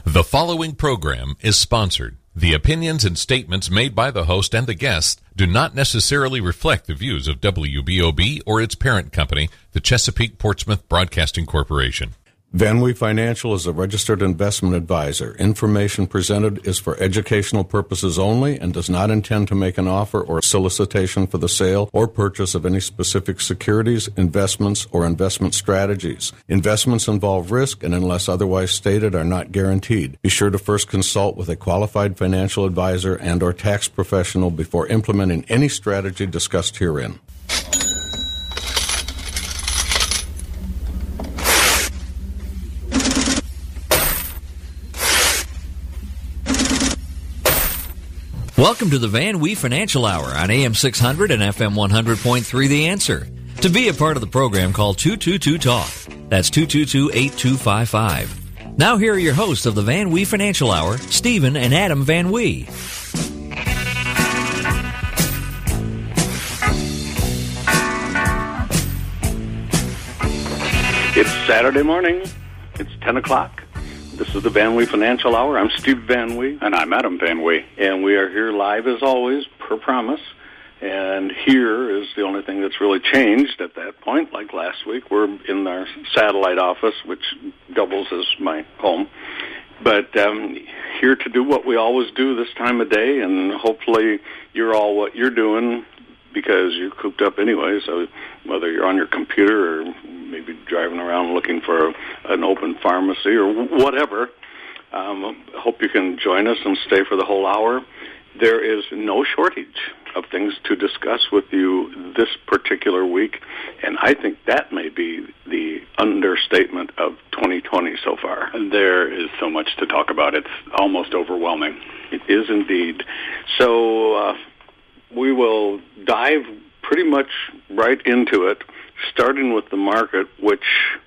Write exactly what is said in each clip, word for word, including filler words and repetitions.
The following program is sponsored. The opinions and statements made by the host and the guests do not necessarily reflect the views of W B O B or its parent company, the Chesapeake Portsmouth Broadcasting Corporation. VanWee Financial is a registered investment advisor. Information presented is for educational purposes only and does not intend to make an offer or solicitation for the sale or purchase of any specific securities, investments, or investment strategies. Investments involve risk and, unless otherwise stated, are not guaranteed. Be sure to first consult with a qualified financial advisor and or tax professional before implementing any strategy discussed herein. Welcome to the VanWee Financial Hour on A M six hundred and F M one hundred point three The Answer. To be a part of the program, call two two two talk. That's two two two, eight two five five. Now here are your hosts of the VanWee Financial Hour, Stephen and Adam VanWee. It's Saturday morning. It's ten o'clock. This is the VanWee Financial Hour. I'm Steve VanWee. And I'm Adam VanWee. And we are here live as always, per promise. And here is the only thing that's really changed at that point. Like last week, we're in our satellite office, which doubles as my home. But um, here to do what we always do this time of day, and hopefully you're all what you're doing because you're cooped up anyway. So whether you're on your computer or maybe driving around looking for an open pharmacy or whatever, um, I hope you can join us and stay for the whole hour. There is no shortage of things to discuss with you this particular week, and I think that may be the understatement of twenty twenty so far. There is so much to talk about. It's almost overwhelming. It is indeed. So uh, we will dive pretty much right into it, starting with the market, which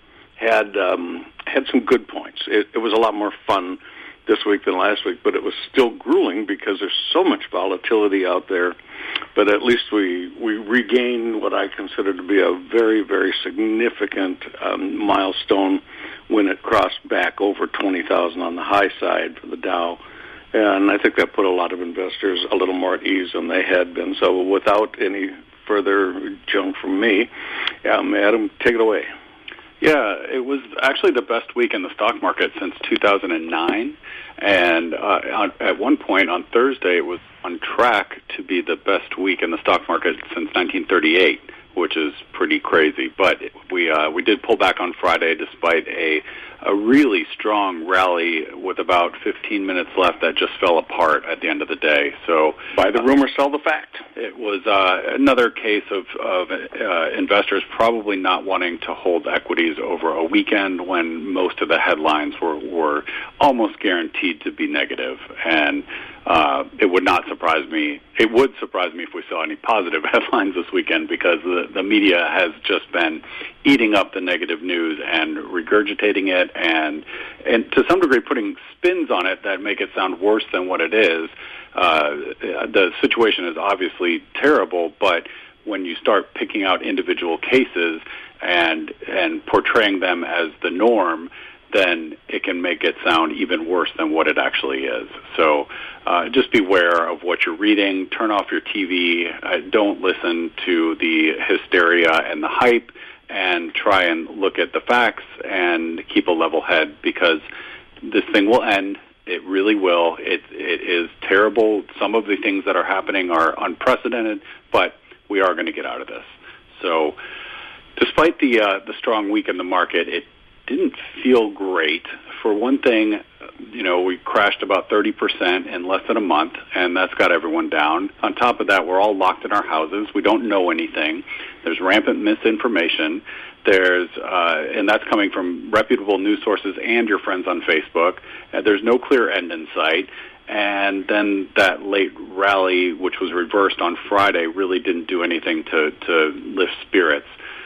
had um, had some good points. It, it was a lot more fun this week than last week, but it was still grueling because there's so much volatility out there. But at least we, we regained what I consider to be a very, very significant um, milestone when it crossed back over twenty thousand on the high side for the Dow. And I think that put a lot of investors a little more at ease than they had been. So without any further junk from me, um, Adam, take it away. Yeah, it was actually the best week in the stock market since two thousand nine, and uh, at one point on Thursday it was on track to be the best week in the stock market since nineteen thirty-eight, which is pretty crazy. But we uh, we did pull back on Friday despite a a really strong rally with about fifteen minutes left that just fell apart at the end of the day. So buy the rumor, sell the fact. It was uh, another case of, of uh, investors probably not wanting to hold equities over a weekend when most of the headlines were, were almost guaranteed to be negative. And uh, it would not surprise me. It would surprise me if we saw any positive headlines this weekend because the, the media has just been eating up the negative news and regurgitating it and and to some degree putting spins on it that make it sound worse than what it is. Uh, the situation is obviously terrible, but when you start picking out individual cases and and portraying them as the norm, then it can make it sound even worse than what it actually is. So uh, just beware of what you're reading. Turn off your T V. Uh, don't listen to the hysteria and the hype, and try and look at the facts and keep a level head because this thing will end. It really will. It, it is terrible. Some of the things that are happening are unprecedented, but we are going to get out of this. So despite the uh, the strong week in the market, it didn't feel great. For one thing, you know, we crashed about thirty percent in less than a month, and that's got everyone down. On top of that, we're all locked in our houses. We don't know anything. There's rampant misinformation. There's, uh, and that's coming from reputable news sources and your friends on Facebook. Uh, there's no clear end in sight. And then that late rally, which was reversed on Friday, really didn't do anything to, to lift spirits.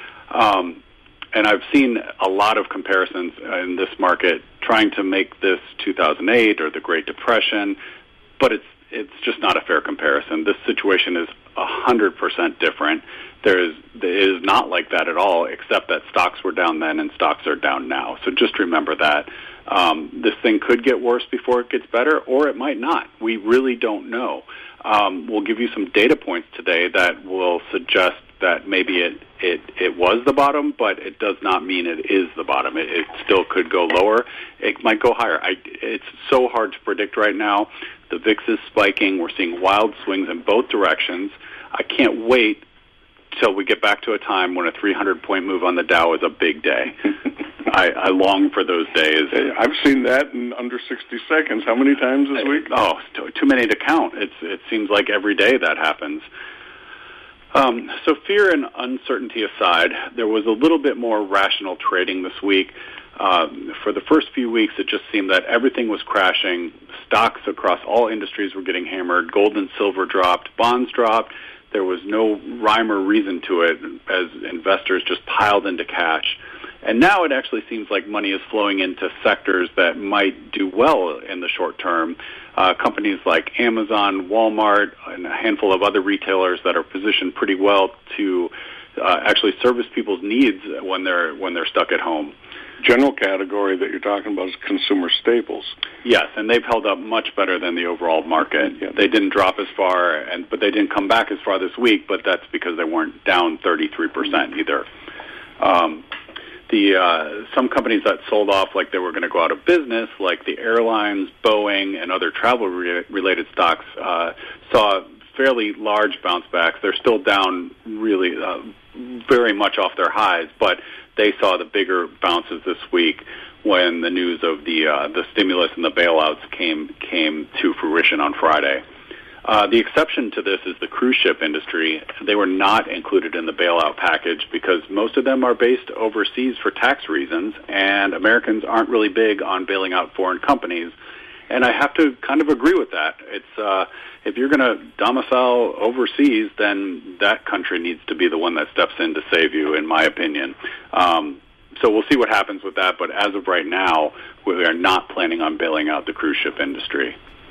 Um, and I've seen a lot of comparisons in this market trying to make this two thousand eight or the Great Depression, but it's it's just not a fair comparison. This situation is one hundred percent different. There is, it is not like that at all, except that stocks were down then and stocks are down now. So just remember that. Um, this thing could get worse before it gets better, or it might not. We really don't know. Um, we'll give you some data points today that will suggest that maybe it, it, it was the bottom, but it does not mean it is the bottom. It, it still could go lower. It might go higher. I, it's so hard to predict right now. The V I X is spiking. We're seeing wild swings in both directions. I can't wait till we get back to a time when a three hundred point move on the Dow is a big day. I, I long for those days. I've seen that in under sixty seconds. How many times this week? Oh, too, too many to count. It's, it seems like every day that happens. Um, so fear and uncertainty aside, there was a little bit more rational trading this week. Uh, for the first few weeks, it just seemed that everything was crashing. Stocks across all industries were getting hammered. Gold and silver dropped. Bonds dropped. There was no rhyme or reason to it as investors just piled into cash. And now it actually seems like money is flowing into sectors that might do well in the short term. Uh, companies like Amazon, Walmart, and a handful of other retailers that are positioned pretty well to uh, actually service people's needs when they're when they're stuck at home. General category that you're talking about is consumer staples. Yes, and they've held up much better than the overall market. Yeah. They didn't drop as far, and but they didn't come back as far this week, but that's because they weren't down thirty-three percent either. Um, the uh, some companies that sold off like they were going to go out of business, like the airlines, Boeing, and other travel-related stocks, uh, saw fairly large bounce backs. They're still down really uh, very much off their highs, but they saw the bigger bounces this week when the news of the uh, the stimulus and the bailouts came came to fruition on Friday. Uh, the exception to this is the cruise ship industry. They were not included in the bailout package because most of them are based overseas for tax reasons, and Americans aren't really big on bailing out foreign companies. And I have to kind of agree with that. It's uh, if you're going to domicile overseas, then that country needs to be the one that steps in to save you, in my opinion. Um, so we'll see what happens with that. But as of right now, we are not planning on bailing out the cruise ship industry.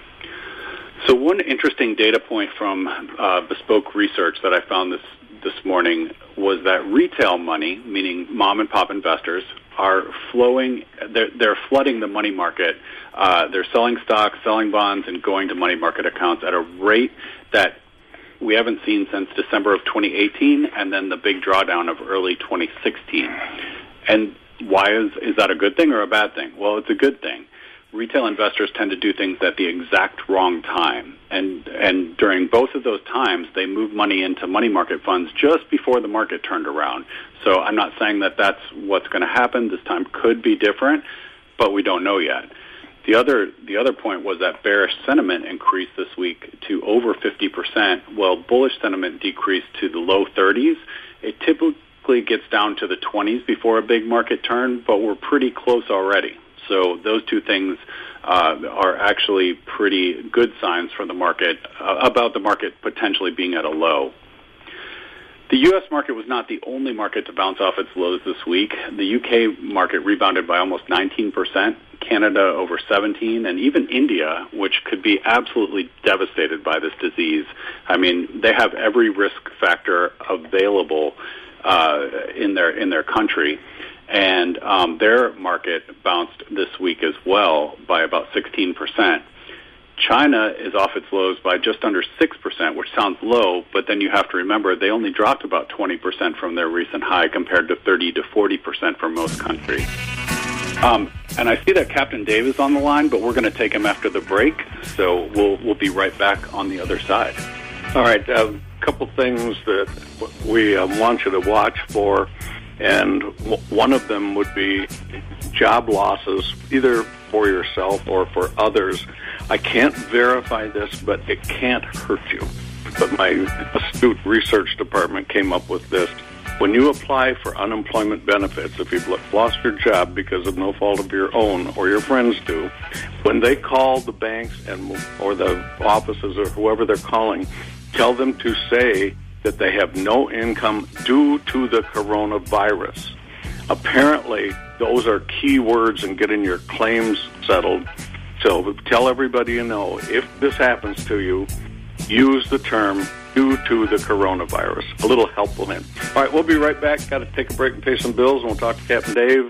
So one interesting data point from uh, Bespoke Research that I found this this morning was that retail money, meaning mom and pop investors, are flowing. They're, they're flooding the money market. Uh, they're selling stocks, selling bonds, and going to money market accounts at a rate that we haven't seen since December of twenty eighteen, and then the big drawdown of early twenty sixteen. And why is is that a good thing or a bad thing? Well, it's a good thing. Retail investors tend to do things at the exact wrong time. And and during both of those times, they move money into money market funds just before the market turned around. So I'm not saying that that's what's going to happen. This time could be different, but we don't know yet. The other the other point was that bearish sentiment increased this week to over fifty percent, while bullish sentiment decreased to the low thirties. It typically gets down to the twenties before a big market turn, but we're pretty close already. So those two things uh, are actually pretty good signs for the market, uh, about the market potentially being at a low. The U S market was not the only market to bounce off its lows this week. The U K market rebounded by almost nineteen percent, Canada over seventeen, and even India, which could be absolutely devastated by this disease. I mean, they have every risk factor available uh, in their in their country. And um, their market bounced this week as well by about sixteen percent. China is off its lows by just under six percent, which sounds low, but then you have to remember they only dropped about twenty percent from their recent high compared to thirty to forty percent for most countries. Um, and I see that Captain Dave is on the line, but we're going to take him after the break, so we'll we'll be right back on the other side. All right, a uh, couple things that we um, want you to watch for. And one of them would be job losses, either for yourself or for others. I can't verify this, but it can't hurt you. But my astute research department came up with this. When you apply for unemployment benefits, if you've lost your job because of no fault of your own or your friends do, when they call the banks and or the offices or whoever they're calling, tell them to say that they have no income due to the coronavirus. Apparently, those are key words in getting your claims settled. So tell everybody you know, if this happens to you, use the term due to the coronavirus. A little helpful hint. All right, we'll be right back. Got to take a break and pay some bills, and we'll talk to Captain Dave.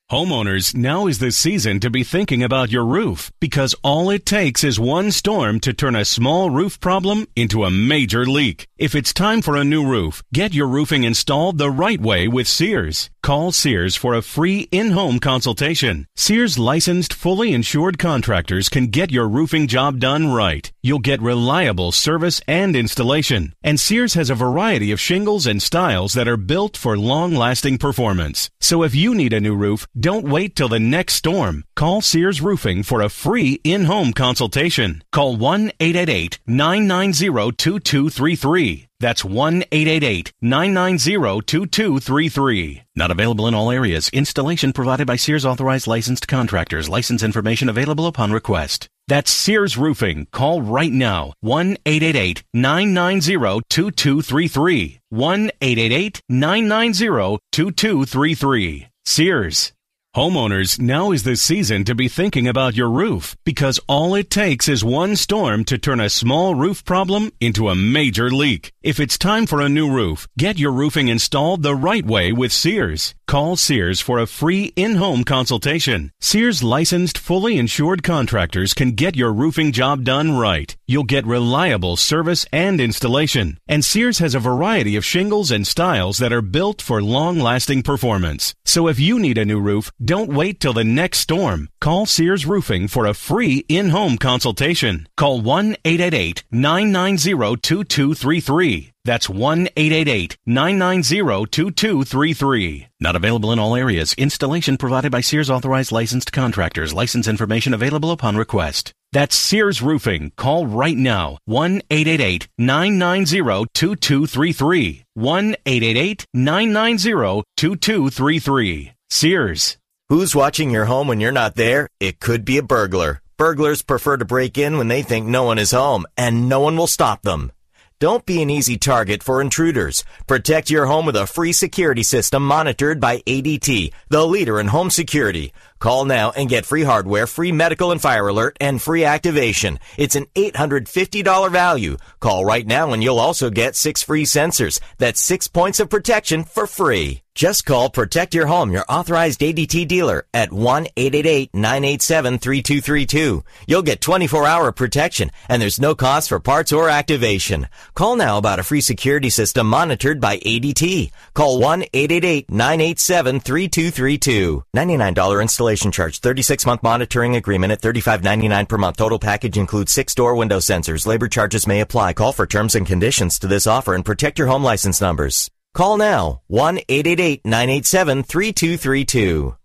Homeowners, now is the season to be thinking about your roof, because all it takes is one storm to turn a small roof problem into a major leak. If it's time for a new roof, get your roofing installed the right way with Sears. Call Sears for a free in-home consultation. Sears licensed, fully insured contractors can get your roofing job done right. You'll get reliable service and installation. And Sears has a variety of shingles and styles that are built for long-lasting performance. So if you need a new roof, don't wait till the next storm. Call Sears Roofing for a free in-home consultation. Call one eight eight eight, nine nine zero, two two three three. That's one eight eight eight, nine nine zero, two two three three. Not available in all areas. Installation provided by Sears authorized licensed contractors. License information available upon request. That's Sears Roofing. Call right now. one eight eight eight, nine nine zero, two two three three. one eight eight eight, nine nine zero, two two three three. Sears. Homeowners, now is the season to be thinking about your roof, because all it takes is one storm to turn a small roof problem into a major leak. If it's time for a new roof, get your roofing installed the right way with Sears. Call Sears for a free in-home consultation. Sears licensed, fully insured contractors can get your roofing job done right. You'll get reliable service and installation. And Sears has a variety of shingles and styles that are built for long-lasting performance. So if you need a new roof, don't wait till the next storm. Call Sears Roofing for a free in-home consultation. Call one eight eight eight, nine nine zero, two two three three. That's one eight eight eight, nine nine zero, two two three three. Not available in all areas. Installation provided by Sears authorized licensed contractors. License information available upon request. That's Sears Roofing. Call right now. one eight eight eight, nine nine zero, two two three three. one eight eight eight, nine nine zero, two two three three. Sears. Who's watching your home when you're not there? It could be a burglar. Burglars prefer to break in when they think no one is home, and no one will stop them. Don't be an easy target for intruders. Protect your home with a free security system monitored by A D T, the leader in home security. Call now and get free hardware, free medical and fire alert, and free activation. It's an eight hundred fifty dollars value. Call right now and you'll also get six free sensors. That's six points of protection for free. Just call Protect Your Home, your authorized A D T dealer, at one eight eight eight, nine eight seven, three two three two. You'll get twenty-four hour protection, and there's no cost for parts or activation. Call now about a free security system monitored by A D T. Call one eight eight eight, nine eight seven, three two three two. ninety-nine dollars installation charge, thirty-six month monitoring agreement at thirty-five ninety-nine per month. Total package includes six door window sensors. Labor charges may apply. Call for terms and conditions to this offer and protect your home license numbers. Call now, one eight eight eight, nine eight seven, three two three two.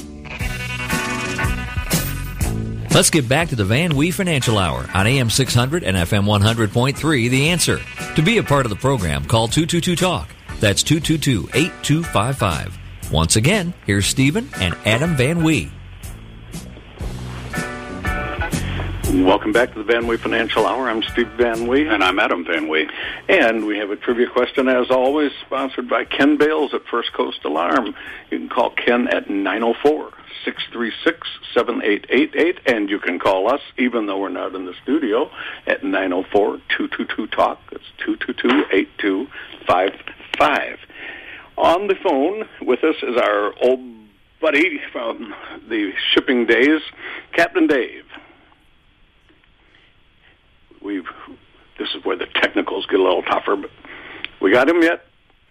Let's get back to the Van Wee Financial Hour on A M six hundred and F M one hundred point three, The Answer. To be a part of the program, call two two two talk. That's two two two, eight two five five. Once again, here's Stephen and Adam Van Wee. Welcome back to the Van Wee Financial Hour. I'm Steve Van Wee. And I'm Adam Van Wee. And we have a trivia question, as always, sponsored by Ken Bales at First Coast Alarm. You can call Ken at nine oh four, six three six, seven eight eight eight, and you can call us, even though we're not in the studio, at nine oh four, two two two, talk. That's two two two, eight two five five. On the phone with us is our old buddy from the shipping days, Captain Dave. We've, this is where the technicals get a little tougher, but we got him yet?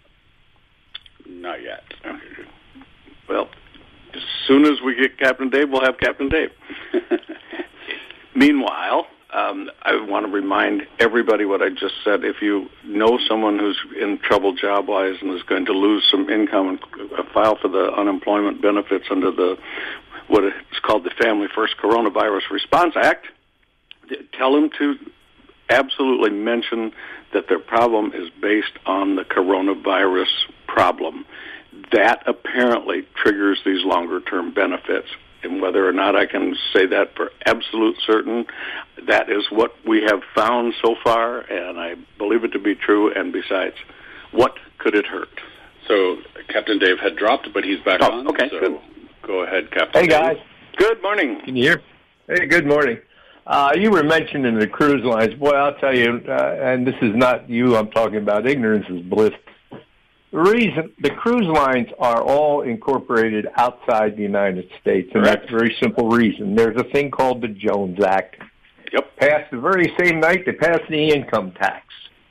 Not yet. Well, as soon as we get Captain Dave, we'll have Captain Dave. Meanwhile, um, I want to remind everybody what I just said. If you know someone who's in trouble job-wise and is going to lose some income, and file for the unemployment benefits under the what is called the Family First Coronavirus Response Act, tell them to absolutely mention that their problem is based on the coronavirus problem. That apparently triggers these longer-term benefits. And whether or not I can say that for absolute certain, that is what we have found so far, and I believe it to be true. And besides, what could it hurt? So Captain Dave had dropped, but he's back oh, on. Okay, so good. Go ahead, Captain Hey, Dave. guys. Good morning. Can you hear? Hey, good morning. Uh, you were mentioning the cruise lines. Boy, I'll tell you, uh, and this is not you I'm talking about. Ignorance is bliss. The reason the cruise lines are all incorporated outside the United States, and Correct. that's a very simple reason. There's a thing called the Jones Act. Yep. Passed the very same night they passed the income tax.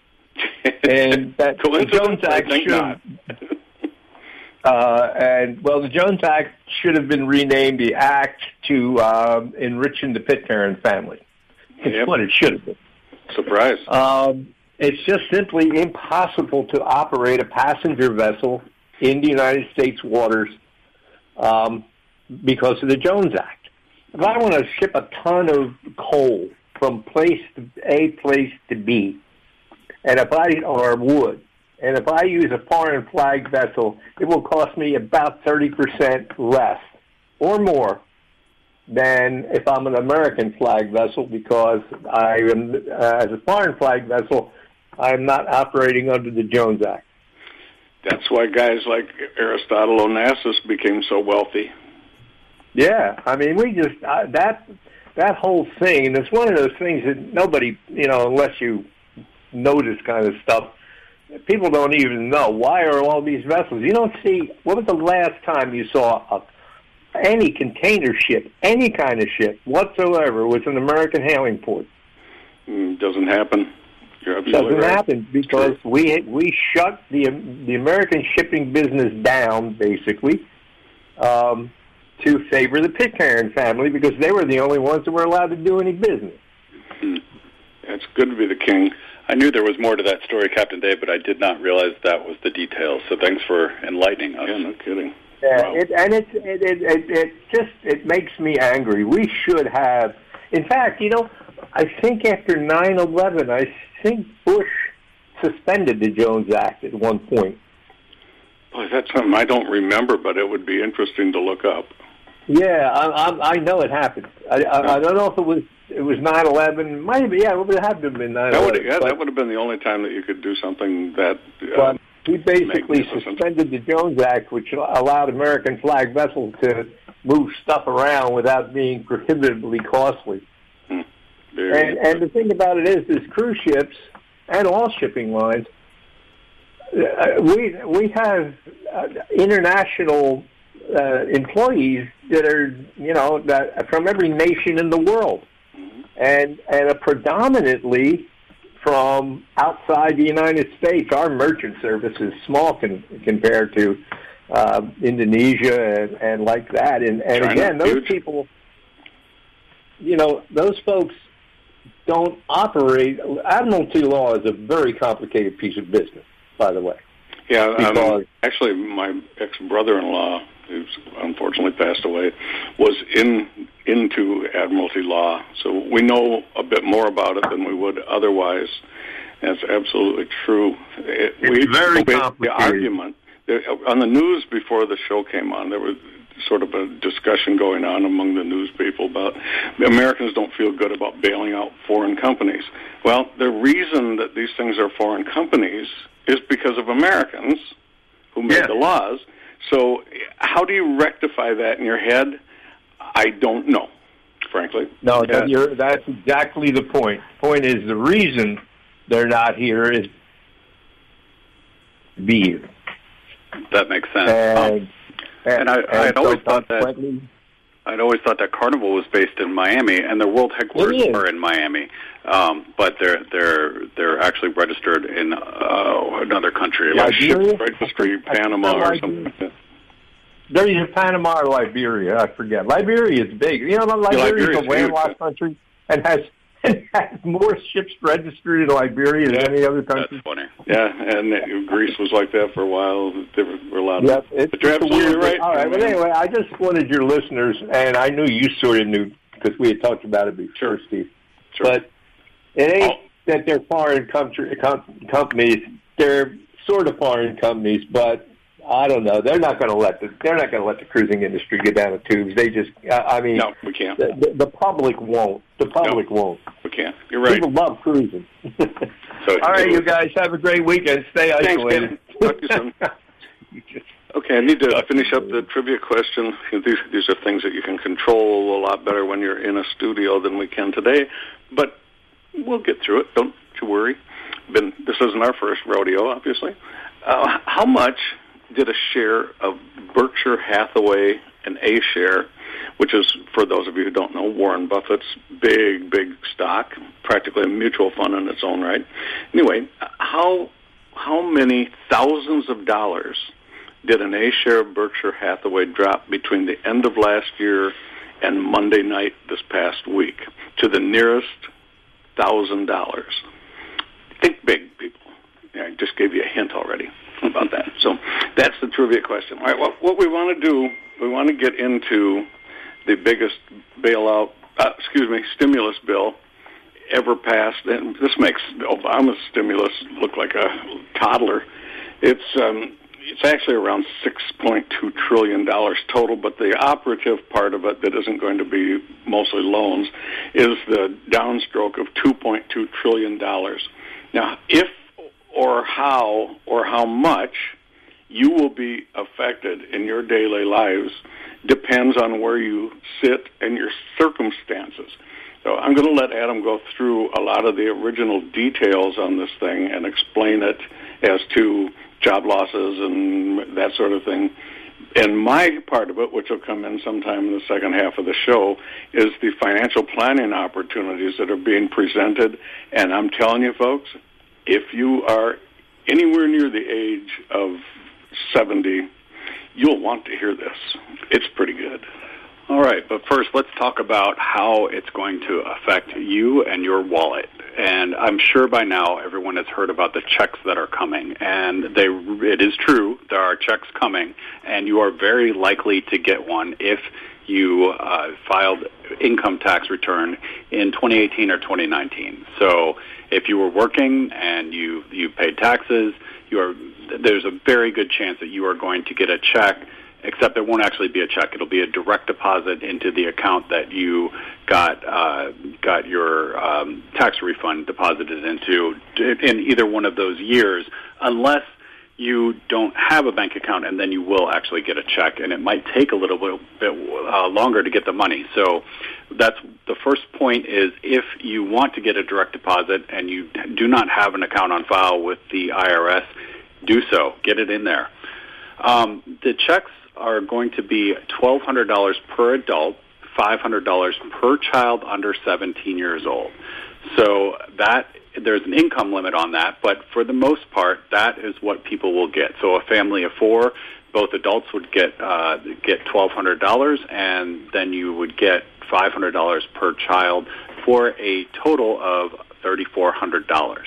And that the Coincidence? Jones I Act think should not. uh, and well, the Jones Act should have been renamed the Act to um, enriching the Pitcairn family. It's Yep. what it should have been. Surprise. Um, it's just simply impossible to operate a passenger vessel in the United States waters um, because of the Jones Act. If I want to ship a ton of coal from place to A place to B, and if I or wood, and if I use a foreign flag vessel, it will cost me about thirty percent less or more than if I'm an American flag vessel, because I am, uh, as a foreign flag vessel, I am not operating under the Jones Act. That's why guys like Aristotle Onassis became so wealthy. Yeah, I mean, we just uh, that that whole thing, and it's one of those things that nobody, you know, unless you know this kind of stuff, people don't even know. Why are all these vessels? You don't see. What was the last time you saw a any container ship, any kind of ship whatsoever, was an American hailing port? Mm, doesn't happen. You're It absolutely doesn't right. happen because we we shut the the American shipping business down, basically, um, to favor the Pitcairn family, because they were the only ones that were allowed to do any business. Mm. It's good to be the king. I knew there was more to that story, Captain Dave, but I did not realize that was the details. So thanks for enlightening us. Yeah, no kidding. Yeah, Wow. it, and it's it, it it it just it makes me angry. We should have, in fact, you know, I think after nine eleven, I think Bush suspended the Jones Act at one point. Boy, that's something I don't remember, but it would be interesting to look up. Yeah, I, I, I know it happened. I, I, I don't know if it was it was nine eleven. Might have been, yeah, it would have to have been nine That eleven. would, yeah, but, that would have been the only time that you could do something that. Uh, but he basically magnificent. suspended the Jones Act, which allowed American flag vessels to move stuff around without being prohibitively costly. hmm, very And, and the thing about it is, is cruise ships and all shipping lines, uh, we we have uh, international uh, employees that are, you know, that from every nation in the world, and and a predominantly from outside the United States. Our merchant service is small con- compared to uh, Indonesia and, and like that. And, and China, again, those huge. people, you know, those folks don't operate. Admiralty law is a very complicated piece of business, by the way. Yeah, um, Because- actually, my ex-brother-in-law, who's unfortunately passed away, was in into Admiralty law, so we know a bit more about it than we would otherwise. That's absolutely true. It, It's we, very the complicated. argument on the news before the show came on, there was sort of a discussion going on among the news people about Americans don't feel good about bailing out foreign companies. Well, the reason that these things are foreign companies is because of Americans who made Yeah. the laws. So how do you rectify that in your head? I don't know, frankly. No, Yeah. that, you're, that's exactly the point. Point is, the reason they're not here is be here. That makes sense. And, And I- I'd always thought that- consequently- I'd always thought that Carnival was based in Miami, and their world headquarters It is. are in Miami, um, but they're they're they're actually registered in uh, another country. Yeah, Like, Liberia? ship registry, I think- I Panama, think or like- something like that. There is Panama or Liberia, I forget. Liberia is big. You know, Liberia is Liberia's a landlocked huge. country and has, and has more ships registered in Liberia than Yeah. any other That's country. funny. Yeah, and uh, Greece was like that for a while. There were were a lot of. Yep, it's, but you're it's a absolutely weird, right. All right, well, anyway, I just wanted your listeners, and I knew you sort of knew because we had talked about it before, Sure. Steve. Sure. But it ain't Oh. that they're foreign country, com- companies. They're sort of foreign companies, but I don't know. They're not going to let the they're not going to let the cruising industry get down the tubes. They just, I I mean, No, we can't. the, the, the public won't. The public won't. We can't. You're right. People love cruising. So, All right, you guys have a great weekend. Stay Thanks, isolated. Ken. Talk to you soon. Okay, I need to finish up the trivia question. These, these are things that you can control a lot better when you're in a studio than we can today, but we'll get through it. Don't you worry. Been, this isn't our first rodeo, obviously. Uh, how much did a share of Berkshire Hathaway, an A share, which is, for those of you who don't know, Warren Buffett's big, big stock, practically a mutual fund in its own right. Anyway, how how many thousands of dollars did an A share of Berkshire Hathaway drop between the end of last year and Monday night this past week to the nearest thousand dollars? Think big, people. Yeah, I just gave you a hint already about that. So that's the trivia question. All right, what, what we want to do, we want to get into the biggest bailout, uh, excuse me, stimulus bill ever passed. And this makes Obama's stimulus look like a toddler. It's um, it's actually around six point two trillion dollars total, but the operative part of it that isn't going to be mostly loans is the downstroke of two point two trillion dollars. Now, if or how or how much you will be affected in your daily lives depends on where you sit and your circumstances. So I'm going to let Adam go through a lot of the original details on this thing and explain it as to job losses and that sort of thing. And my part of it, which will come in sometime in the second half of the show, is the financial planning opportunities that are being presented. And I'm telling you, folks, if you are anywhere near the age of seventy, you'll want to hear this. It's pretty good. All right, but first let's talk about how it's going to affect you and your wallet. And I'm sure by now everyone has heard about the checks that are coming. And they, it is true, there are checks coming, and you are very likely to get one if you uh, filed income tax return in twenty eighteen or twenty nineteen. So if you were working and you, you paid taxes, you are, there's a very good chance that you are going to get a check, except it won't actually be a check. It'll be a direct deposit into the account that you got uh, got your um, tax refund deposited into in either one of those years, unless you don't have a bank account, and then you will actually get a check, and it might take a little bit, bit uh, longer to get the money. So that's the first point is if you want to get a direct deposit and you do not have an account on file with the I R S, do so. Get it in there. Um, the checks are going to be twelve hundred dollars per adult, five hundred dollars per child under seventeen years old. So that there's an income limit on that, but for the most part, that is what people will get. So a family of four, both adults would get uh, get twelve hundred dollars, and then you would get five hundred dollars per child for a total of three thousand four hundred dollars.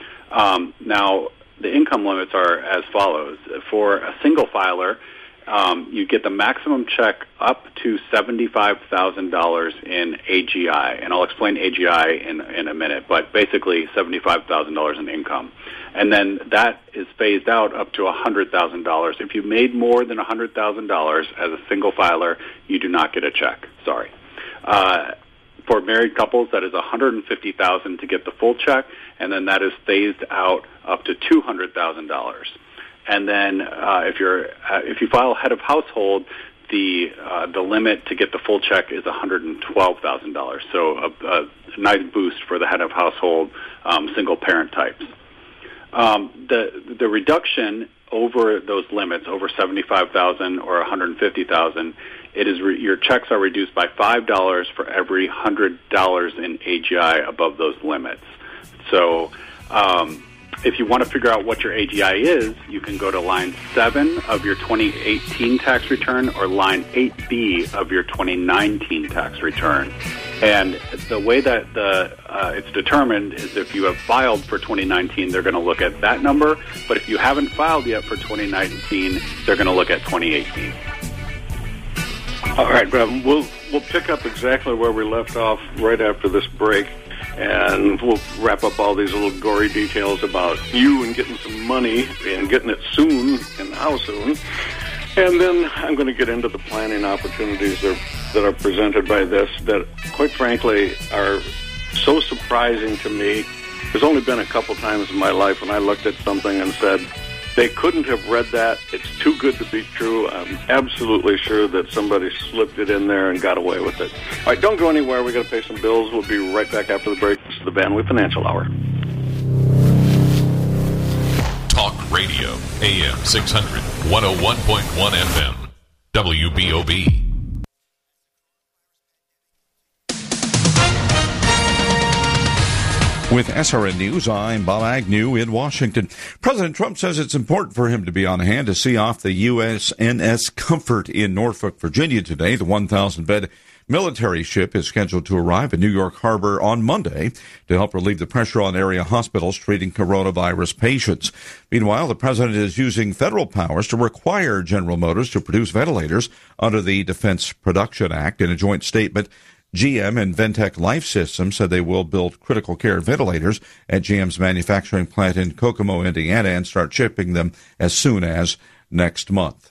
Um, now, the income limits are as follows. For a single filer, Um, you get the maximum check up to seventy-five thousand dollars in A G I, and I'll explain A G I in, in a minute, but basically seventy-five thousand dollars in income. And then that is phased out up to one hundred thousand dollars. If you made more than one hundred thousand dollars as a single filer, you do not get a check. Sorry. Uh, for married couples, that is one hundred fifty thousand dollars to get the full check, and then that is phased out up to two hundred thousand dollars. And then uh, if you're uh, if you file head of household, the uh, the limit to get the full check is one hundred twelve thousand dollars. So a, a nice boost for the head of household um, single parent types. Um, the the reduction over those limits, over seventy-five thousand dollars or one hundred fifty thousand dollars, it is re- your checks are reduced by five dollars for every one hundred dollars in A G I above those limits. So um, if you want to figure out what your A G I is, you can go to line seven of your twenty eighteen tax return or line eight B of your twenty nineteen tax return. And the way that the uh, it's determined is if you have filed for twenty nineteen, they're going to look at that number. But if you haven't filed yet for twenty nineteen, they're going to look at twenty eighteen. All right, Brad, we'll, we'll pick up exactly where we left off right after this break. And we'll wrap up all these little gory details about you and getting some money and getting it soon and how soon. And then I'm going to get into the planning opportunities that are, that are presented by this that, quite frankly, are so surprising to me. There's only been a couple times in my life when I looked at something and said, they couldn't have read that. It's too good to be true. I'm absolutely sure that somebody slipped it in there and got away with it. All right, don't go anywhere. We're going to pay some bills. We'll be right back after the break. This is the Van Wee Financial Hour. Talk Radio, A M six hundred, one oh one point one F M, W B O B. With S R N News, I'm Bob Agnew in Washington. President Trump says it's important for him to be on hand to see off the U S N S Comfort in Norfolk, Virginia today. The one thousand bed military ship is scheduled to arrive in New York Harbor on Monday to help relieve the pressure on area hospitals treating coronavirus patients. Meanwhile, the president is using federal powers to require General Motors to produce ventilators under the Defense Production Act. In a joint statement, G M and Ventec Life Systems said they will build critical care ventilators at G M's manufacturing plant in Kokomo, Indiana, and start shipping them as soon as next month.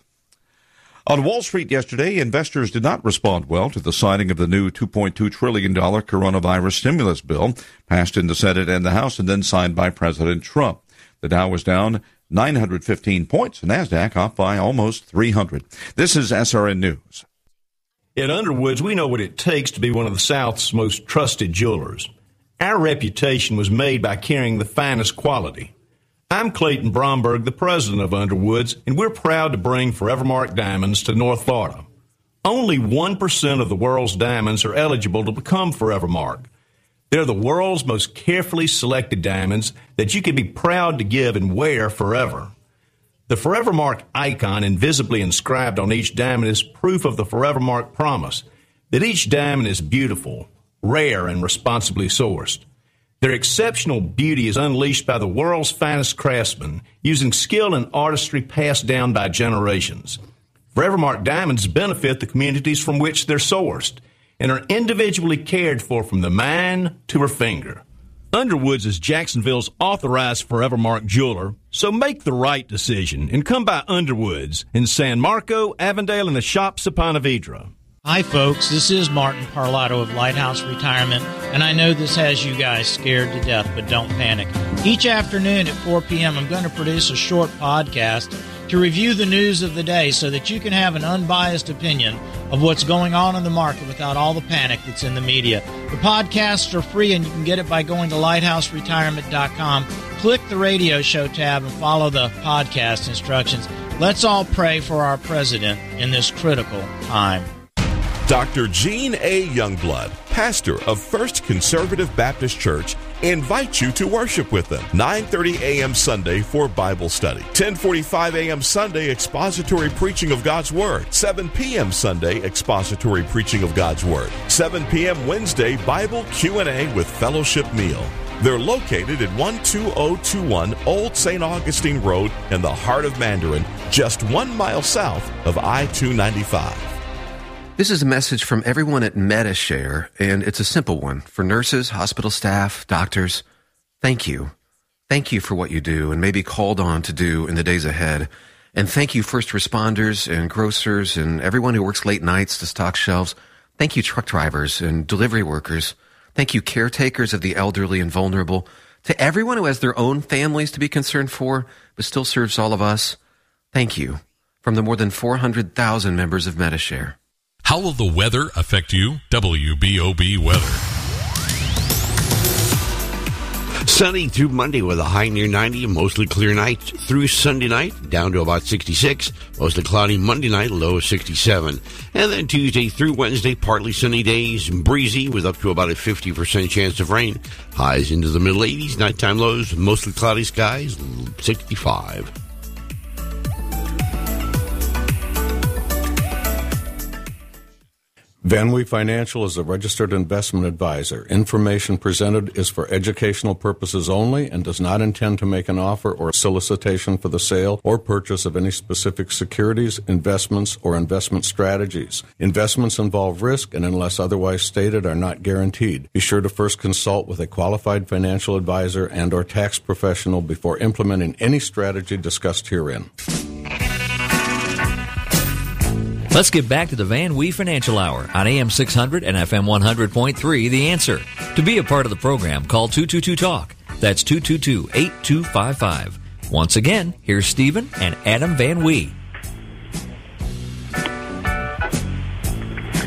On Wall Street yesterday, investors did not respond well to the signing of the new two point two trillion dollars coronavirus stimulus bill passed in the Senate and the House and then signed by President Trump. The Dow was down nine hundred fifteen points, the NASDAQ up by almost three hundred. This is S R N News. At Underwoods, we know what it takes to be one of the South's most trusted jewelers. Our reputation was made by carrying the finest quality. I'm Clayton Bromberg, the president of Underwoods, and we're proud to bring Forevermark diamonds to North Florida. Only one percent of the world's diamonds are eligible to become Forevermark. They're the world's most carefully selected diamonds that you can be proud to give and wear forever. The Forevermark icon invisibly inscribed on each diamond is proof of the Forevermark promise that each diamond is beautiful, rare, and responsibly sourced. Their exceptional beauty is unleashed by the world's finest craftsmen using skill and artistry passed down by generations. Forevermark diamonds benefit the communities from which they're sourced and are individually cared for from the mine to her finger. Underwoods is Jacksonville's authorized Forevermark jeweler, so make the right decision and come by Underwoods in San Marco, Avondale, and the Shops of Ponte Vedra. Hi, folks. This is Martin Parlato of Lighthouse Retirement, and I know this has you guys scared to death, but don't panic. Each afternoon at four p.m., I'm going to produce a short podcast to review the news of the day so that you can have an unbiased opinion of what's going on in the market without all the panic that's in the media. The podcasts are free, and you can get it by going to lighthouse retirement dot com. Click the radio show tab and follow the podcast instructions. Let's all pray for our president in this critical time. Doctor Gene A. Youngblood, pastor of First Conservative Baptist Church, invites you to worship with them. nine thirty a.m. Sunday for Bible study. ten forty-five a.m. Sunday expository preaching of God's Word. seven p.m. Sunday expository preaching of God's Word. seven p.m. Wednesday Bible Q and A with fellowship meal. They're located at one two zero two one Old Saint Augustine Road in the heart of Mandarin, just one mile south of I two ninety-five. This is a message from everyone at Medi-Share, and it's a simple one. For nurses, hospital staff, doctors, thank you. Thank you for what you do and may be called on to do in the days ahead. And thank you first responders and grocers and everyone who works late nights to stock shelves. Thank you truck drivers and delivery workers. Thank you caretakers of the elderly and vulnerable. To everyone who has their own families to be concerned for, but still serves all of us, thank you. From the more than four hundred thousand members of Medi-Share. How will the weather affect you? W B O B weather. Sunny through Monday with a high near ninety, mostly clear night through Sunday night, down to about sixty-six. Mostly cloudy Monday night, low of sixty-seven. And then Tuesday through Wednesday, partly sunny days, breezy with up to about a fifty percent chance of rain. Highs into the middle eighties, nighttime lows, mostly cloudy skies, sixty-five. Van Wee Financial is a registered investment advisor. Information presented is for educational purposes only and does not intend to make an offer or solicitation for the sale or purchase of any specific securities, investments, or investment strategies. Investments involve risk and, unless otherwise stated, are not guaranteed. Be sure to first consult with a qualified financial advisor and or tax professional before implementing any strategy discussed herein. Let's get back to the Van Wee Financial Hour on A M six hundred and F M one hundred point three, The Answer. To be a part of the program, call two two two talk. That's two two two, eight two five five. Once again, here's Stephen and Adam Van Wee.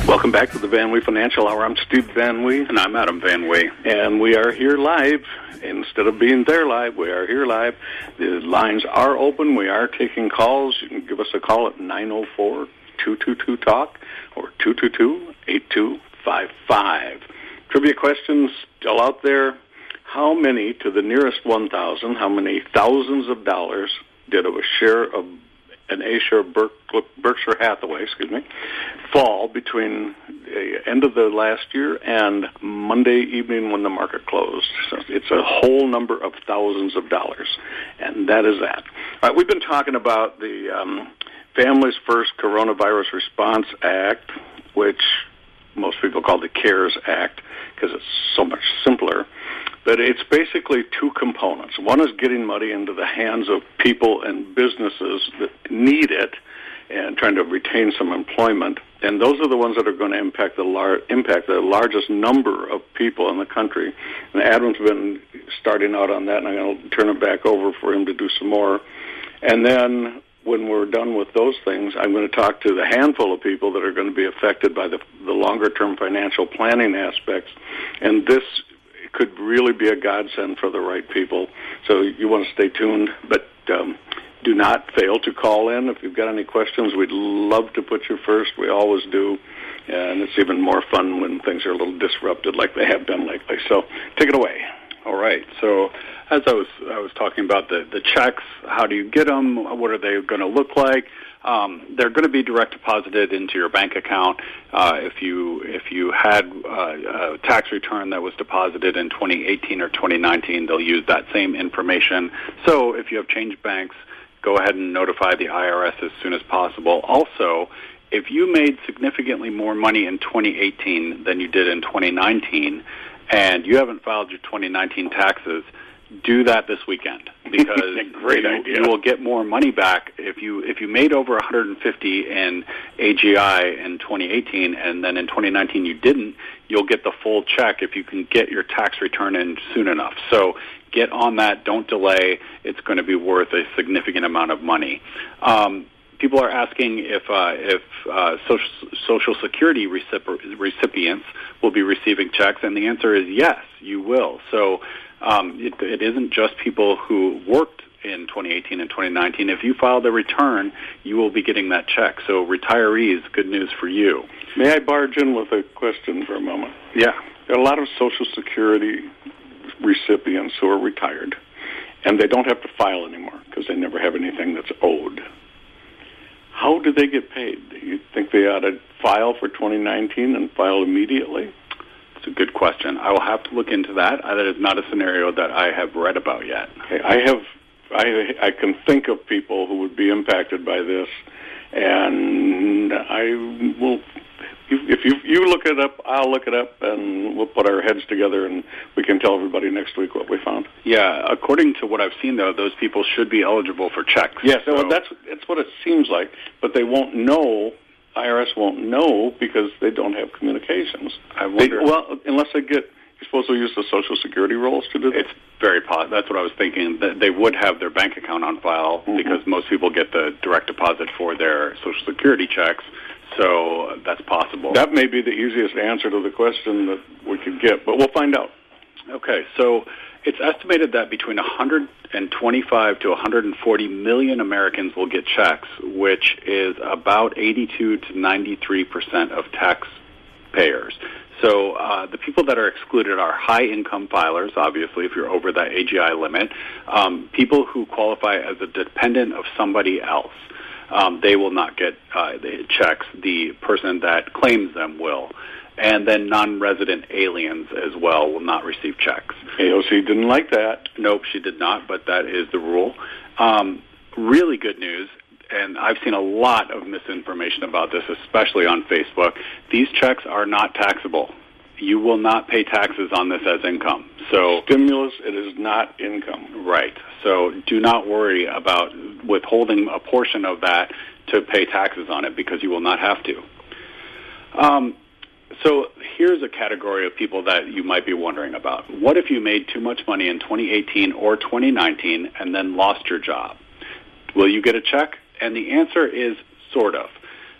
Welcome back to the Van Wee Financial Hour. I'm Steve Van Wee. And I'm Adam Van Wee. And we are here live. Instead of being there live, we are here live. The lines are open. We are taking calls. You can give us a call at nine oh four, two two two, talk or two two two, eight two five five. Trivia questions still out there. How many, to the nearest one thousand, how many thousands of dollars did a share of an A share of Berkshire Hathaway, excuse me, fall between the end of the last year and Monday evening when the market closed? So it's a whole number of thousands of dollars, and that is that. All right, we've been talking about the um, Families First Coronavirus Response Act, which most people call the CARES Act because it's so much simpler. But it's basically two components. One is getting money into the hands of people and businesses that need it and trying to retain some employment. And those are the ones that are going to impact the lar- impact the largest number of people in the country. And Adam's been starting out on that, and I'm going to turn it back over for him to do some more. And then when we're done with those things, I'm going to talk to the handful of people that are going to be affected by the, the longer-term financial planning aspects. And this could really be a godsend for the right people. So you want to stay tuned, but um, do not fail to call in. If you've got any questions, we'd love to put you first. We always do, and it's even more fun when things are a little disrupted like they have been lately. So take it away. All right. So as I was I was talking about the, the checks, how do you get them? What are they going to look like? Um, they're going to be direct deposited into your bank account. Uh, if you if you had uh, a tax return that was deposited in twenty eighteen or twenty nineteen, they'll use that same information. So if you have changed banks, go ahead and notify the I R S as soon as possible. Also, if you made significantly more money in twenty eighteen than you did in twenty nineteen, and you haven't filed your twenty nineteen taxes, do that this weekend, because Great you, idea. you will get more money back if you if you made over one hundred fifty in A G I in twenty eighteen and then in twenty nineteen you didn't. You'll get the full check if you can get your tax return in soon enough. So get on that. Don't delay. It's going to be worth a significant amount of money. Um, people are asking if uh, if uh, social, social Security recipro- recipients will be receiving checks, and the answer is yes, you will. So um, it, it isn't just people who worked in twenty eighteen and twenty nineteen. If you filed a return, you will be getting that check. So retirees, good news for you. May I barge in with a question for a moment? Yeah. There are a lot of Social Security recipients who are retired, and they don't have to file anymore because they never have anything that's owed. How do they get paid? Do you think they ought to file for twenty nineteen and file immediately? It's a good question. I will have to look into that. That is not a scenario that I have read about yet. Okay, I have. I I can think of people who would be impacted by this, and I will. If you you look it up, I'll look it up, and we'll put our heads together, and we can tell everybody next week what we found. Yeah, according to what I've seen, though, those people should be eligible for checks. Yes, so. well, that's that's what it seems like, but they won't know. I R S won't know because they don't have communications. I wonder. They, well, unless they get, you're supposed to use the Social Security rolls to do that. It's very positive. That's what I was thinking. That they would have their bank account on file mm-hmm. because most people get the direct deposit for their Social Security checks. So that's possible. That may be the easiest answer to the question that we could get, but we'll find out. Okay, so it's estimated that between one hundred twenty-five to one hundred forty million Americans will get checks, which is about eighty-two to ninety-three percent of taxpayers. So uh, the people that are excluded are high-income filers, obviously, if you're over that A G I limit, um, people who qualify as a dependent of somebody else. Um, they will not get uh, the checks. The person that claims them will. And then non-resident aliens as well will not receive checks. A O C didn't like that. Nope, she did not, but that is the rule. Um, really good news, and I've seen a lot of misinformation about this, especially on Facebook. These checks are not taxable. You will not pay taxes on this as income. So stimulus, it is not income. Right. So do not worry about withholding a portion of that to pay taxes on it because you will not have to. Um, so here's a category of people that you might be wondering about. What if you made too much money in twenty eighteen or twenty nineteen and then lost your job? Will you get a check? And the answer is sort of.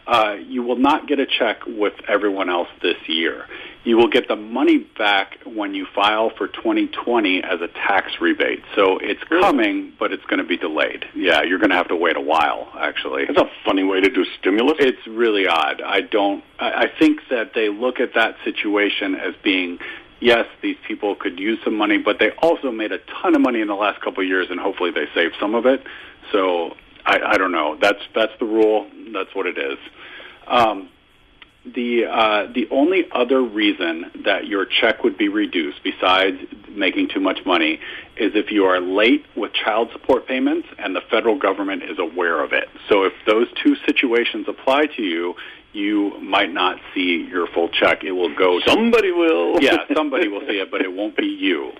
uh, you will not get a check with everyone else this year. You will get the money back when you file for twenty twenty as a tax rebate. So it's coming, but it's going to be delayed. Yeah, you're going to have to wait a while, actually. It's a funny way to do stimulus. It's really odd. I don't, I, I think that they look at that situation as being, yes, these people could use some money, but they also made a ton of money in the last couple of years, and hopefully they saved some of it. So I, I don't know. That's that's the rule. That's what it is. Um, the uh, the only other reason that your check would be reduced, besides making too much money, is if you are late with child support payments and the federal government is aware of it. So if those two situations apply to you, you might not see your full check. It will go to... Somebody will. Yeah, somebody will see it, but it won't be you.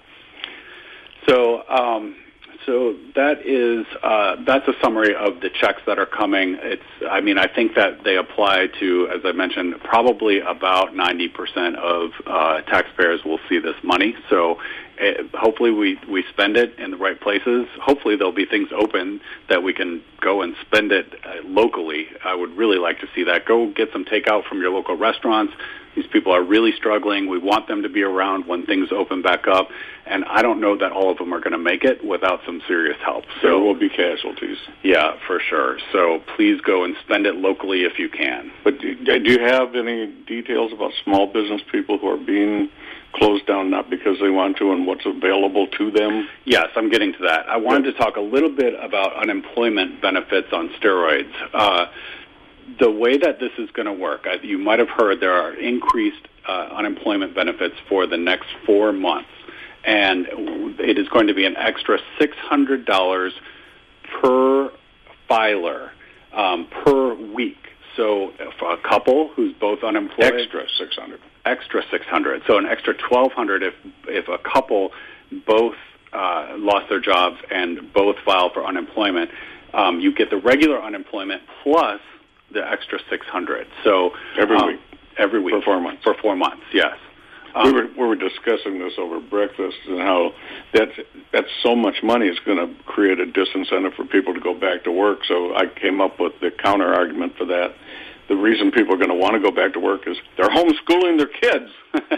So... Um, So that is uh, that's a summary of the checks that are coming. It's I mean I think that they apply to, as I mentioned, probably about ninety percent of uh, taxpayers will see this money. So it, hopefully we, we spend it in the right places. Hopefully there'll be things open that we can go and spend it uh, locally. I would really like to see that. Go get some takeout from your local restaurants. These people are really struggling. We want them to be around when things open back up. And I don't know that all of them are going to make it without some serious help. So there will be casualties. Yeah, for sure. So please go and spend it locally if you can. But do, do you have any details about small business people who are being closed down not because they want to and what's available to them? Yes, I'm getting to that. I wanted to talk a little bit about unemployment benefits on steroids. Uh, the way that this is going to work, as you might have heard, there are increased uh, unemployment benefits for the next four months. And it is going to be an extra six hundred dollars per filer um, per week. So for a couple who's both unemployed... Extra six hundred dollars. Extra six hundred dollars. So an extra twelve hundred dollars if, if a couple both uh, lost their jobs and both filed for unemployment. Um, you get the regular unemployment plus the extra six hundred dollars. So every um, week? Every week. For four months? For four months, yes. Um, we, were, we were discussing this over breakfast and how that's, that's so much money it's going to create a disincentive for people to go back to work. So I came up with the counter argument for that. The reason people are going to want to go back to work is they're homeschooling their kids.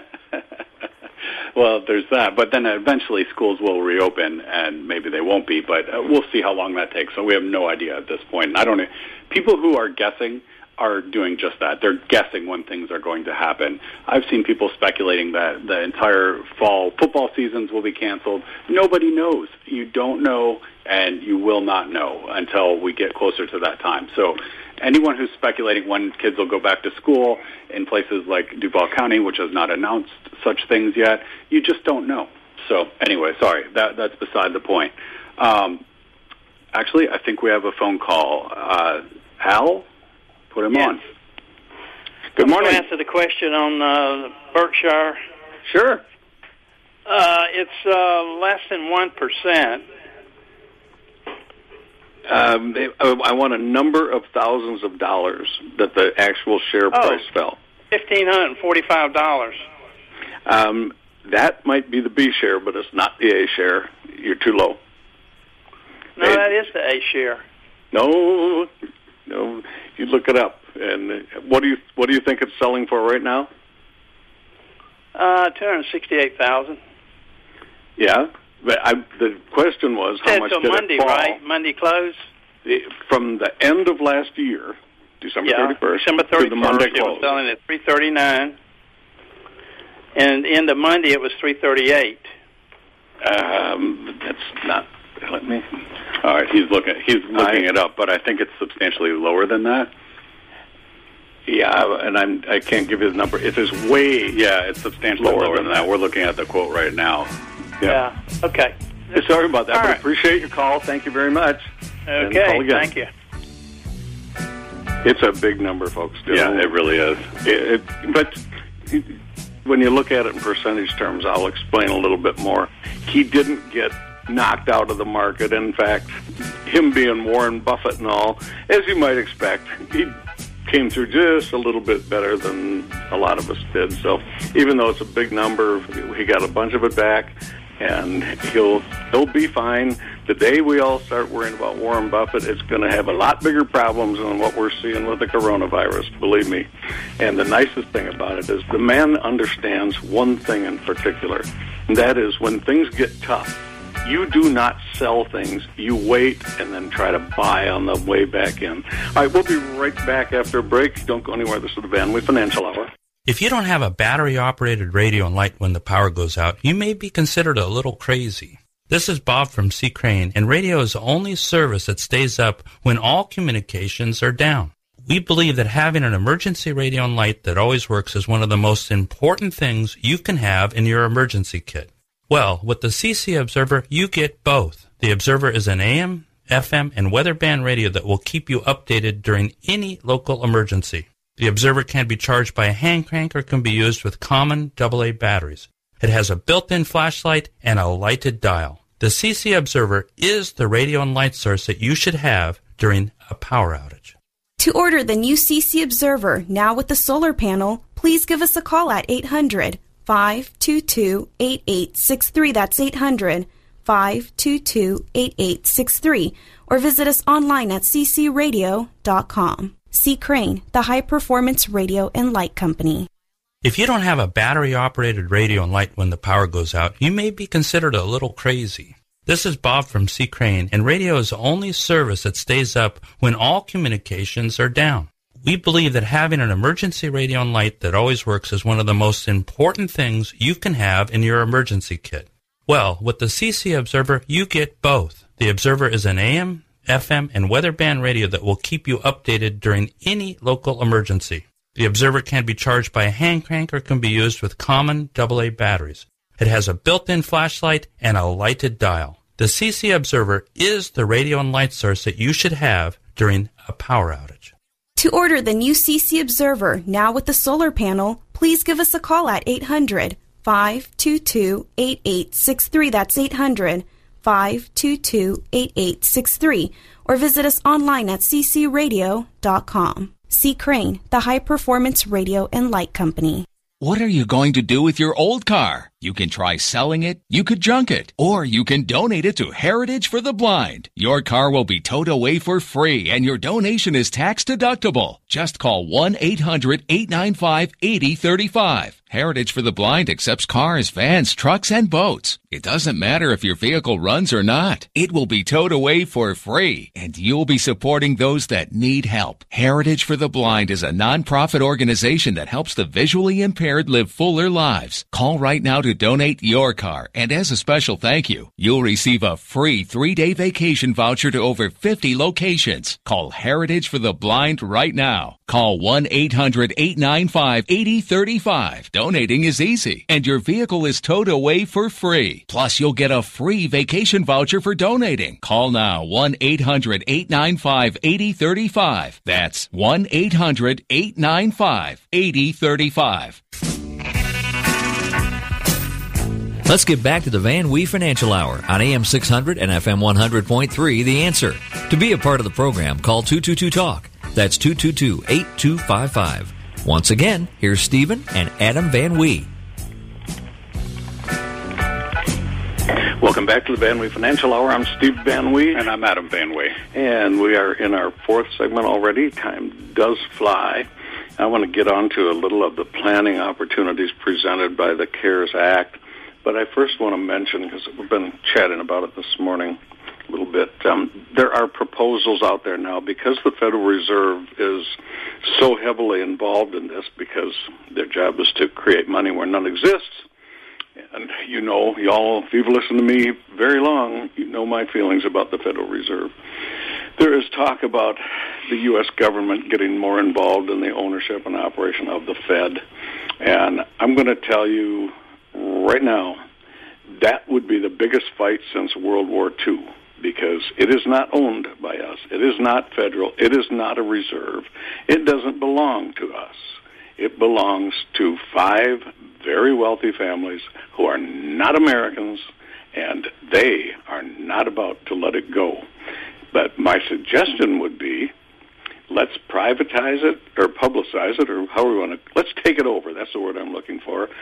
Well, there's that. But then eventually schools will reopen, and maybe they won't be. But uh, we'll see how long that takes. So we have no idea at this point. And I don't know. People who are guessing are doing just that. They're guessing when things are going to happen. I've seen people speculating that the entire fall football seasons will be canceled. Nobody knows. You don't know, and you will not know until we get closer to that time. So anyone who's speculating when kids will go back to school in places like Duval County, which has not announced such things yet, you just don't know. So anyway, sorry, that, that's beside the point. Um, actually, I think we have a phone call. Uh, Al? Put him yes. on. Good I'm morning. going to answer the question on uh, Berkshire. Sure. Uh, it's uh, less than one percent. Um, I want a number of thousands of dollars that the actual share oh, price fell. fifteen hundred forty-five dollars. Um, that might be the B share, but it's not the A share. You're too low. No, and, that is the A share. No, no. You look it up. And what do you what do you think it's selling for right now? Uh, two hundred sixty-eight thousand. Yeah, but I, the question was how much did Monday, it fall? Right? Monday close from the end of last year, December yeah, thirty-first, December thirty-first. to the Monday it close. was selling at three thirty-nine, and end of Monday it was three thirty-eight. Um, that's not. Let me. All right, he's looking. He's looking I, it up, but I think it's substantially lower than that. Yeah, and I'm. I can't give you the number. It is way. Yeah, it's substantially lower, lower than, than that. that. We're looking at the quote right now. Yeah. yeah. Okay. Sorry about that, All but right. appreciate your call. Thank you very much. Okay. Thank you. It's a big number, folks. Still. Yeah, it really is. It, it, but when you look at it in percentage terms, I'll explain a little bit more. He didn't get knocked out of the market. In fact, him being Warren Buffett and all, as you might expect, he came through just a little bit better than a lot of us did. So even though it's a big number, he got a bunch of it back, and he'll he'll be fine. The day we all start worrying about Warren Buffett, it's going to have a lot bigger problems than what we're seeing with the coronavirus, believe me. And the nicest thing about it is the man understands one thing in particular, and that is when things get tough, you do not sell things. You wait and then try to buy on the way back in. All right, we'll be right back after a break. Don't go anywhere. This is the Van Wee Financial Hour. If you don't have a battery-operated radio and light when the power goes out, you may be considered a little crazy. This is Bob from C. Crane, and radio is the only service that stays up when all communications are down. We believe that having an emergency radio and light that always works is one of the most important things you can have in your emergency kit. Well, with the C C Observer, you get both. The Observer is an A M, F M, and weather band radio that will keep you updated during any local emergency. The Observer can be charged by a hand crank or can be used with common double A batteries. It has a built-in flashlight and a lighted dial. The C C Observer is the radio and light source that you should have during a power outage. To order the new C C Observer, now with the solar panel, please give us a call at eight hundred, five two two, eight eight six three. That's eight hundred, five two two, eight eight six three. Or visit us online at c c radio dot com. C. Crane, the high-performance radio and light company. If you don't have a battery-operated radio and light when the power goes out, you may be considered a little crazy. This is Bob from C. Crane, and radio is the only service that stays up when all communications are down. We believe that having an emergency radio and light that always works is one of the most important things you can have in your emergency kit. Well, with the C C Observer, you get both. The Observer is an A M, F M, and weather band radio that will keep you updated during any local emergency. The Observer can be charged by a hand crank or can be used with common double A batteries. It has a built-in flashlight and a lighted dial. The C C Observer is the radio and light source that you should have during a power outage. To order the new C C Observer, now with the solar panel, please give us a call at eight hundred, five two two, eight eight six three. That's eight hundred, five two two, eight eight six three. Or visit us online at c c radio dot com. C. Crane, the high-performance radio and light company. What are you going to do with your old car? You can try selling it, you could junk it, or you can donate it to Heritage for the Blind. Your car will be towed away for free, and your donation is tax deductible. Just call one eight hundred, eight nine five, eight zero three five. Heritage for the Blind accepts cars, vans, trucks, and boats. It doesn't matter if your vehicle runs or not. It will be towed away for free, and you'll be supporting those that need help. Heritage for the Blind is a nonprofit organization that helps the visually impaired live fuller lives. Call right now to donate your car, and as a special thank you, you'll receive a free three-day vacation voucher to over fifty locations. Call Heritage for the Blind right now. Call one eight hundred, eight nine five, eight zero three five. Donating is easy, and your vehicle is towed away for free. Plus, you'll get a free vacation voucher for donating. Call now, one eight hundred, eight nine five, eight zero three five. That's one eight hundred, eight nine five, eight zero three five. Let's get back to the Van Wee Financial Hour on A M six hundred and F M one hundred point three, The Answer. To be a part of the program, call two two two talk. That's two two two, eight two five five. Once again, here's Stephen and Adam Van Wee. Welcome back to the Van Wee Financial Hour. I'm Steve Van Wee. And I'm Adam Van Wee. And we are in our fourth segment already. Time does fly. I want to get on to a little of the planning opportunities presented by the CARES Act. But I first want to mention, because we've been chatting about it this morning a little bit, um, there are proposals out there now because the Federal Reserve is so heavily involved in this because their job is to create money where none exists. And you know, y'all, if you've listened to me very long, you know my feelings about the Federal Reserve. There is talk about the U S government getting more involved in the ownership and operation of the Fed. And I'm going to tell you right now, that would be the biggest fight since World War Two, because it is not owned by us. It is not federal. It is not a reserve. It doesn't belong to us. It belongs to five very wealthy families who are not Americans, and they are not about to let it go. But my suggestion would be, let's privatize it or publicize it or however we want to. Let's take it over. That's the word I'm looking for.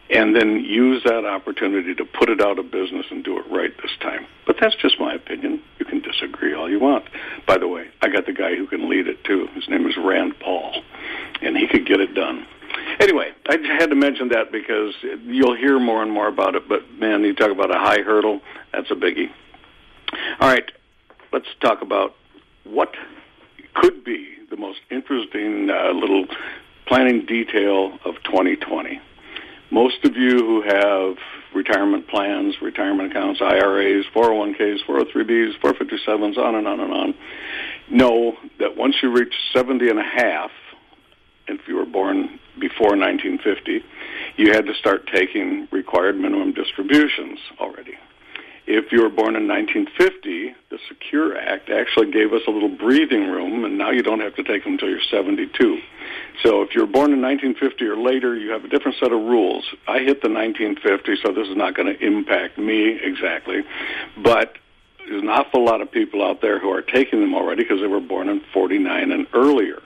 and then use that opportunity to put it out of business and do it right this time. But that's just my opinion. You can disagree all you want. By the way, I got the guy who can lead it, too. His name is Rand Paul, and he could get it done. Anyway, I had to mention that because you'll hear more and more about it, but, man, you talk about a high hurdle, that's a biggie. All right, let's talk about what could be the most interesting uh, little planning detail of twenty twenty. Most of you who have retirement plans, retirement accounts, I R As, four oh one Ks, four oh three Bs, four fifty-sevens, on and on and on, know that once you reach seventy and a half, if you were born before nineteen fifty, you had to start taking required minimum distributions already. If you were born in nineteen fifty, the Secure Act actually gave us a little breathing room, and now you don't have to take them until you're seventy-two. So if you're born in nineteen fifty or later, you have a different set of rules. I hit the nineteen fifty, so this is not going to impact me exactly. But there's an awful lot of people out there who are taking them already because they were born in forty-nine and earlier.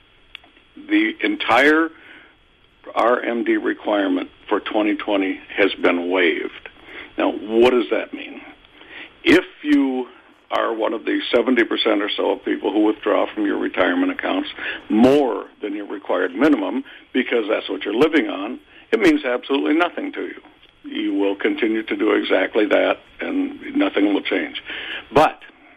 The entire R M D requirement for twenty twenty has been waived. Now, what does that mean? If you are one of the seventy percent or so of people who withdraw from your retirement accounts more than your required minimum because that's what you're living on, it means absolutely nothing to you. You will continue to do exactly that, and nothing will change. But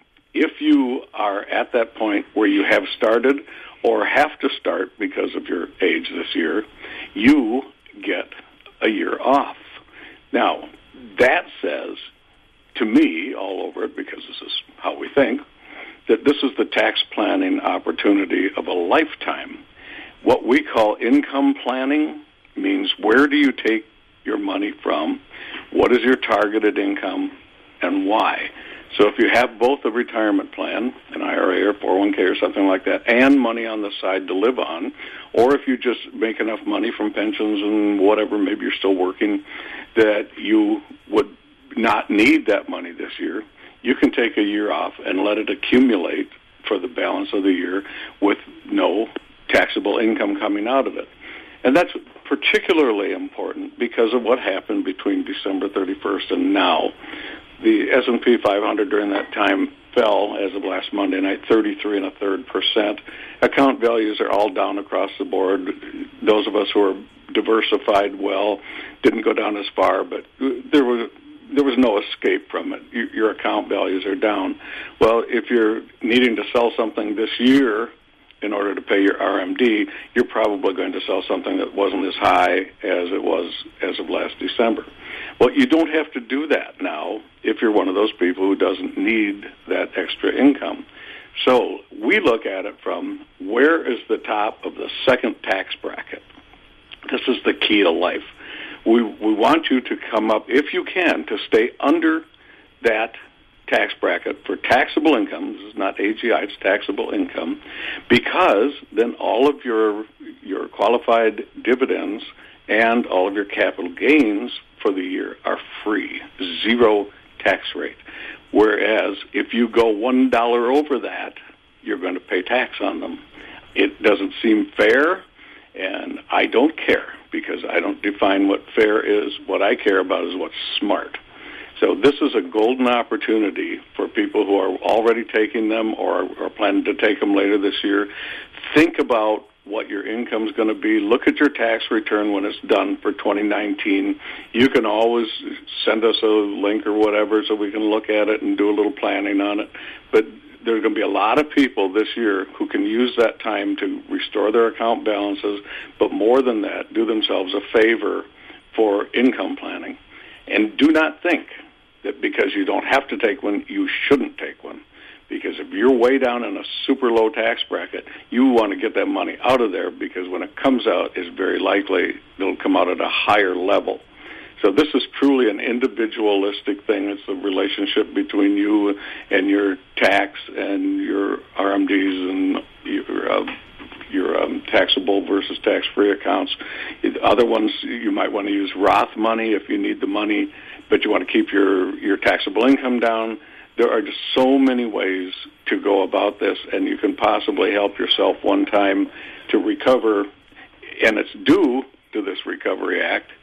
if you are at that point where you have started or have to start because of your age this year, you get a year off. Now, that says, to me, all over it, because this is how we think, that this is the tax planning opportunity of a lifetime. What we call income planning means where do you take your money from, what is your targeted income, and why. So if you have both a retirement plan, an I R A or four oh one K or something like that, and money on the side to live on, or if you just make enough money from pensions and whatever, maybe you're still working, that you would not need that money this year, you can take a year off and let it accumulate for the balance of the year with no taxable income coming out of it. And that's particularly important because of what happened between December thirty-first and now. The S and P five hundred during that time fell, as of last Monday night, thirty-three and a third percent. Account values are all down across the board. Those of us who are diversified well didn't go down as far, but there was there was no escape from it. Your account values are down. Well, if you're needing to sell something this year in order to pay your R M D, you're probably going to sell something that wasn't as high as it was as of last December. Well, you don't have to do that now if you're one of those people who doesn't need that extra income. So we look at it from where is the top of the second tax bracket. This is the key to life. We we want you to come up, if you can, to stay under that tax bracket for taxable income. This is not A G I, it's taxable income, because then all of your your qualified dividends and all of your capital gains for the year are free, zero tax rate. Whereas if you go one dollar over that, you're going to pay tax on them. It doesn't seem fair, and I don't care because I don't define what fair is. What I care about is what's smart. So this is a golden opportunity for people who are already taking them or are planning to take them later this year. Think about what your income is going to be. Look at your tax return when it's done for twenty nineteen. You can always send us a link or whatever so we can look at it and do a little planning on it. But there's going to be a lot of people this year who can use that time to restore their account balances, but more than that, do themselves a favor for income planning. And do not think that because you don't have to take one, you shouldn't take one. Because if you're way down in a super low tax bracket, you want to get that money out of there because when it comes out, it's very likely it'll come out at a higher level. So this is truly an individualistic thing. It's the relationship between you and your tax and your R M Ds and your, uh, your um, taxable versus tax-free accounts. Other ones, you might want to use Roth money if you need the money, but you want to keep your, your taxable income down. There are just so many ways to go about this, and you can possibly help yourself one time to recover, and it's due to this Recovery Act,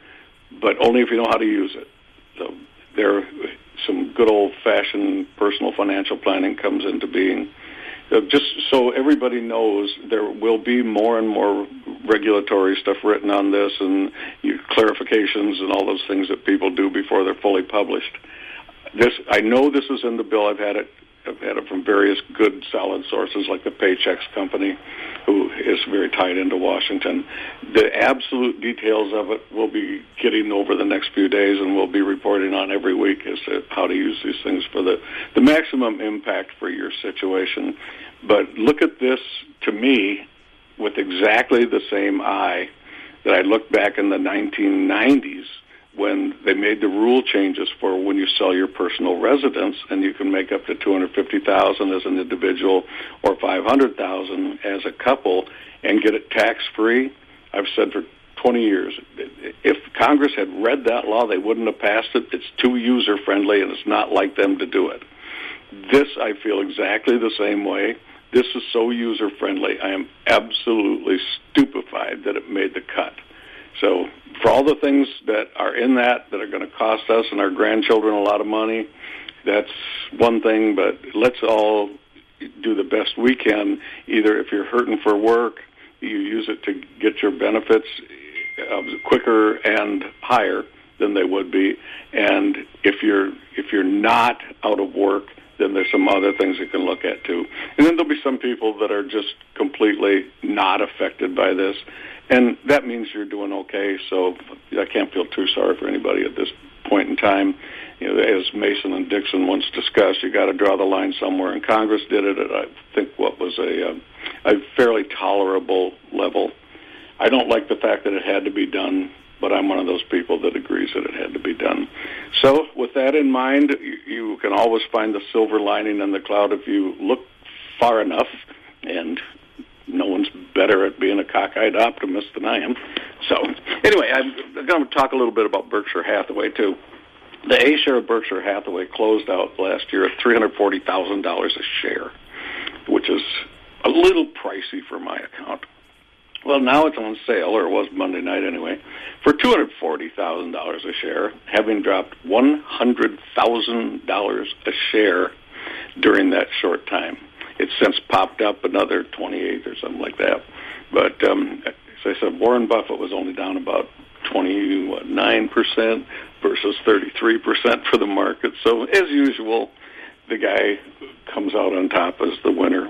but only if you know how to use it. So there, some good old-fashioned personal financial planning comes into being. Uh, just so everybody knows, there will be more and more regulatory stuff written on this and you, clarifications and all those things that people do before they're fully published. This, I know this is in the bill. I've had it. I've had it from various good, solid sources like the Paychex Company, who is very tied into Washington. The absolute details of it we'll be getting over the next few days, and we'll be reporting on every week as to how to use these things for the, the maximum impact for your situation. But look at this, to me, with exactly the same eye that I looked back in the nineteen nineties when they made the rule changes for when you sell your personal residence, and you can make up to two hundred fifty thousand dollars as an individual or five hundred thousand dollars as a couple and get it tax-free. I've said for twenty years, if Congress had read that law, they wouldn't have passed it. It's too user-friendly, and it's not like them to do it. This, I feel exactly the same way. This is so user-friendly. I am absolutely stupefied that it made the cut. So for all the things that are in that that are going to cost us and our grandchildren a lot of money, that's one thing, but let's all do the best we can. Either if you're hurting for work, you use it to get your benefits uh, quicker and higher than they would be. And if you're if you're not out of work, then there's some other things you can look at too. And then there'll be some people that are just completely not affected by this. And that means you're doing okay, so I can't feel too sorry for anybody at this point in time. You know, as Mason and Dixon once discussed, you got to draw the line somewhere, and Congress did it at, I think, what was a, uh, a fairly tolerable level. I don't like the fact that it had to be done, but I'm one of those people that agrees that it had to be done. So with that in mind, you, you can always find the silver lining in the cloud if you look far enough, and no one's better at being a cockeyed optimist than I am. So anyway, I'm going to talk a little bit about Berkshire Hathaway, too. The A share of Berkshire Hathaway closed out last year at three hundred forty thousand dollars a share, which is a little pricey for my account. Well, now it's on sale, or it was Monday night anyway, for two hundred forty thousand dollars a share, having dropped one hundred thousand dollars a share during that short time. It's since popped up another twenty-eight or something like that. But um, as I said, Warren Buffett was only down about twenty-nine percent versus thirty-three percent for the market. So as usual, the guy comes out on top as the winner.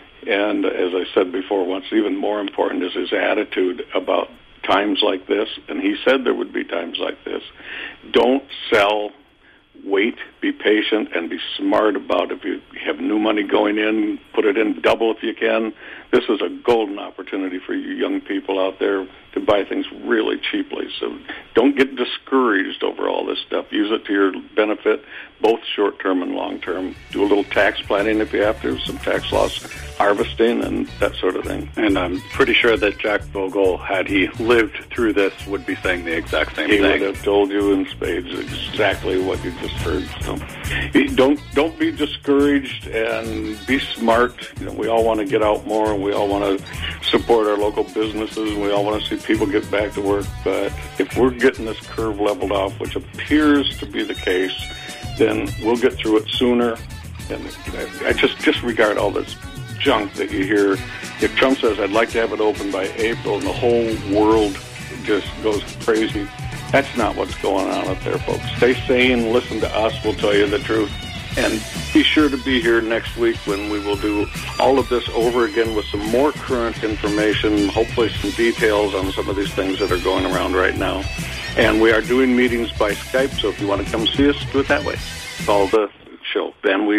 And as I said before, what's even more important is his attitude about times like this. And he said there would be times like this. Don't sell. Wait, be patient, and be smart about it. If you have new money going in, put it in double if you can. This is a golden opportunity for you young people out there to buy things really cheaply. So don't get discouraged over all this stuff. Use it to your benefit, both short-term and long-term. Do a little tax planning if you have to, some tax loss harvesting and that sort of thing. And I'm pretty sure that Jack Bogle, had he lived through this, would be saying the exact same he thing. He would have told you in spades exactly what you just heard. So don't don't be discouraged and be smart. You know, we all want to get out more, and we all want to support our local businesses, and we all want to see people get back to work. But if we're getting this curve leveled off, which appears to be the case, then we'll get through it sooner. And I just disregard all this junk that you hear. If Trump says, I'd like to have it open by April, and the whole world just goes crazy, that's not what's going on up there, folks. Stay sane, listen to us, we'll tell you the truth. And be sure to be here next week when we will do all of this over again with some more current information, hopefully some details on some of these things that are going around right now. And we are doing meetings by Skype, so if you want to come see us, do it that way. Call the show. Van Weaver.